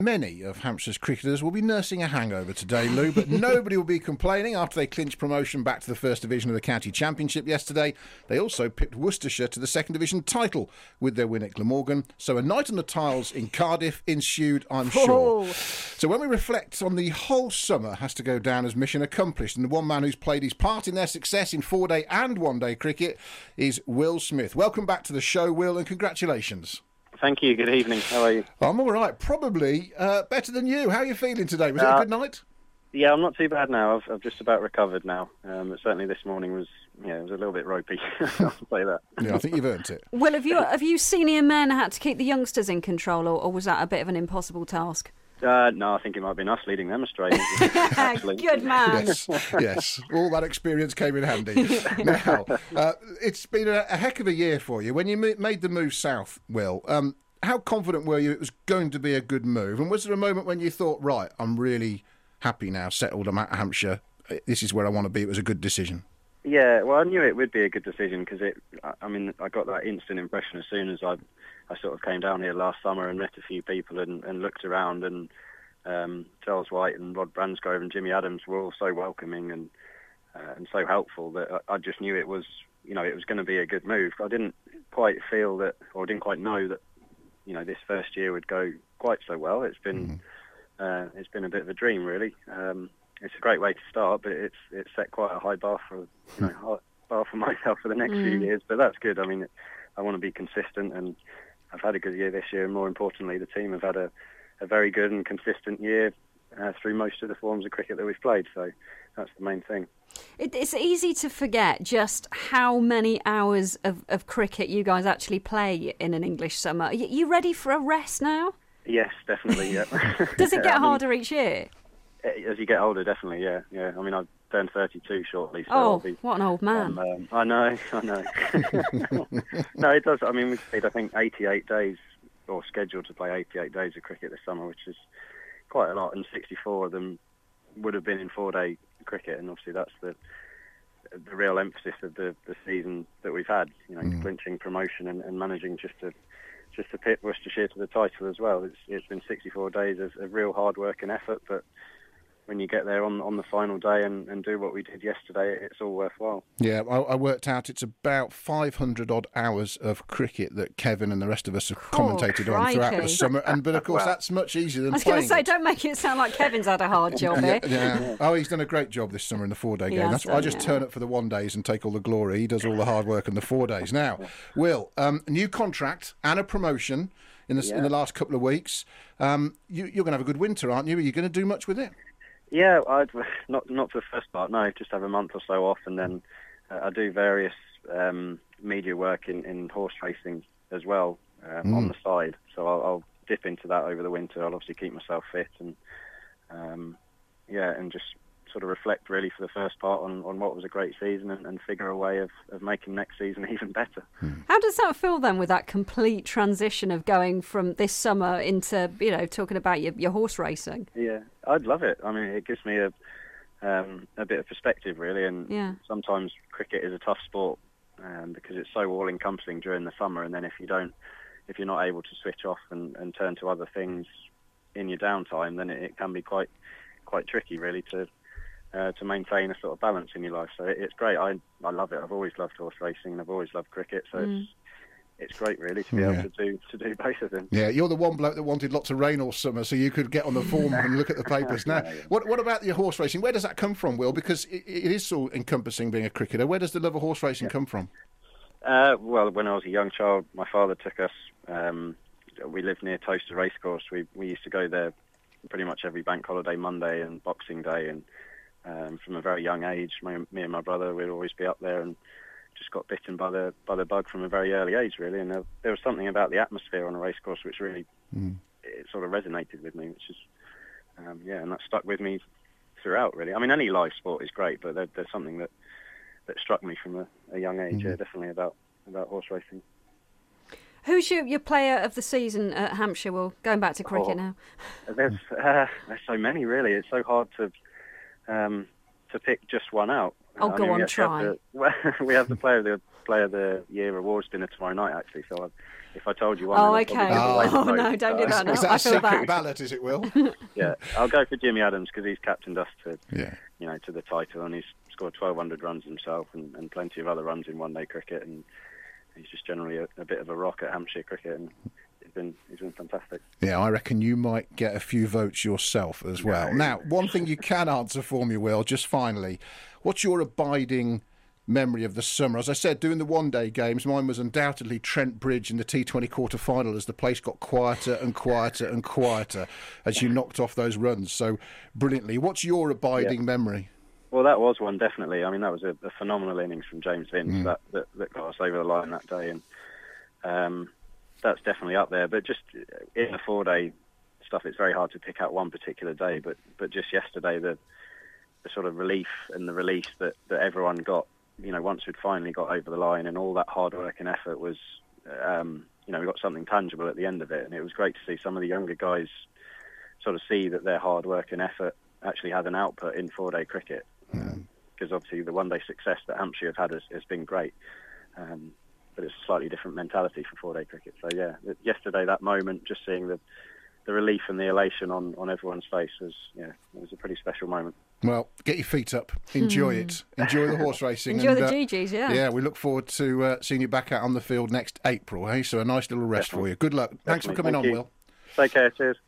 Many of Hampshire's cricketers will be nursing a hangover today, Lou, but nobody will be complaining after they clinched promotion back to the First Division of the County Championship yesterday. They also picked Worcestershire to the Second Division title with their win at Glamorgan. So a night on the tiles in Cardiff ensued, I'm sure. So when we reflect on the whole summer has to go down as mission accomplished, and the one man who's played his part in their success in 4-day and 1-day cricket is Will Smith. Welcome back to the show, Will, and congratulations. Thank you. Good evening. How are you? I'm all right. Probably better than you. How are you feeling today? Was it a good night? Yeah, I'm not too bad now. I've just about recovered now. But certainly this morning was, it was a little bit ropey. I'll say that. Yeah, I think you've earned it. Well, have you senior men had to keep the youngsters in control, or was that a bit of an impossible task? No, I think it might have been us leading them astray. Good man. Yes. All that experience came in handy. Now, it's been a heck of a year for you. When you made the move south, Will, how confident were you it was going to be a good move? And was there a moment when you thought, right, I'm really happy now, settled, I'm at Hampshire, this is where I want to be, it was a good decision? Yeah, well, I knew it would be a good decision because I got that instant impression as soon as I sort of came down here last summer and met a few people and looked around, and Charles White and Rod Bransgrove and Jimmy Adams were all so welcoming and so helpful that I just knew it was going to be a good move. I didn't quite feel that, or didn't quite know that, this first year would go quite so well. It's been a bit of a dream, really. It's a great way to start, but it's set quite a high bar for myself for the next few years. But that's good. I mean, I want to be consistent, and I've had a good year this year. And more importantly, the team have had a very good and consistent year through most of the forms of cricket that we've played. So that's the main thing. It's easy to forget just how many hours of cricket you guys actually play in an English summer. Are you ready for a rest now? Yes, definitely. Yeah. Does it get harder each year? As you get older, definitely, yeah. I mean, I've turned 32 shortly. So what an old man. I know. No, it does. I mean, we've played, I think, 88 days, or scheduled to play 88 days of cricket this summer, which is quite a lot, and 64 of them would have been in 4-day cricket, and obviously that's the real emphasis of the season that we've had, clinching promotion and managing just to pit Worcestershire to the title as well. It's been 64 days of real hard work and effort, but when you get there on the final day and do what we did yesterday, it's all worthwhile. Yeah, I worked out it's about 500-odd hours of cricket that Kevin and the rest of us have commentated on throughout the summer. But of course, that's much easier than playing. I was going to say, don't make it sound like Kevin's had a hard job here. Yeah. Oh, he's done a great job this summer in the 4-day game. That's why I just turn up for the 1 days and take all the glory. He does all the hard work in the 4 days. Now, Will, a new contract and a promotion in the last couple of weeks. You're going to have a good winter, aren't you? Are you going to do much with it? Yeah, not for the first part, no, just have a month or so off, and then I do various media work in horse racing as well on the side, so I'll dip into that over the winter. I'll obviously keep myself fit and just sort of reflect really for the first part on what was a great season and figure a way of making next season even better. How does that feel then, with that complete transition of going from this summer into, talking about your horse racing? Yeah, I'd love it. I mean, it gives me a bit of perspective really, and sometimes cricket is a tough sport because it's so all-encompassing during the summer, and then if you're not able to switch off and turn to other things in your downtime, then it can be quite tricky really to maintain a sort of balance in your life. So it's great. I love it. I've always loved horse racing and I've always loved cricket. So it's great really to be able to do both of them. Yeah, you're the one bloke that wanted lots of rain all summer so you could get on the form and look at the papers. Now, what about your horse racing? Where does that come from, Will? Because it is so encompassing being a cricketer. Where does the love of horse racing come from? Well, when I was a young child, my father took us. We lived near Toaster Racecourse. We used to go there pretty much every bank holiday Monday and Boxing Day, and from a very young age, me and my brother would always be up there and just got bitten by the bug from a very early age, really. And there was something about the atmosphere on a racecourse which really it sort of resonated with me, which is and that stuck with me throughout, really. I mean, any live sport is great, but there's something that struck me from a young age, definitely about horse racing. Who's your player of the season at Hampshire? Well, going back to cricket now. There's so many, really. It's so hard to pick just one out. Go on, try. We have the player of Player of the Year awards dinner tomorrow night, actually. So if I told you one, Oh, then I'd okay. probably give away the vote. No, don't do that. No, Is that I a feel secret bad. ballot, as it will? Yeah, I'll go for Jimmy Adams because he's captained us to, Yeah. to the title, and he's scored 1,200 runs himself and plenty of other runs in one-day cricket, and he's just generally a bit of a rock at Hampshire cricket, and he's been fantastic. Yeah, I reckon you might get a few votes yourself as well. Now, one thing you can answer for me, Will, just finally, what's your abiding memory of the summer? As I said, doing the one-day games, mine was undoubtedly Trent Bridge in the T20 quarter-final as the place got quieter and quieter and quieter as you knocked off those runs so brilliantly. What's your abiding memory? Well, that was one, definitely. I mean, that was a phenomenal innings from James Vince that got us over the line that day, and that's definitely up there. But just in the 4-day stuff, it's very hard to pick out one particular day, but just yesterday, the sort of relief and the release that everyone got, once we'd finally got over the line, and all that hard work and effort was, we got something tangible at the end of it, and it was great to see some of the younger guys sort of see that their hard work and effort actually had an output in 4-day cricket. Because obviously the one-day success that Hampshire have had has been great, but it's a slightly different mentality for 4-day cricket. So yeah, yesterday, that moment, just seeing the relief and the elation on everyone's face it was a pretty special moment. Well, get your feet up, enjoy it, enjoy the horse racing. Enjoy and, the GGs, yeah. Yeah, we look forward to seeing you back out on the field next April, hey? So a nice little rest for you. Good luck. Thanks for coming on, you. Will. Take care, cheers.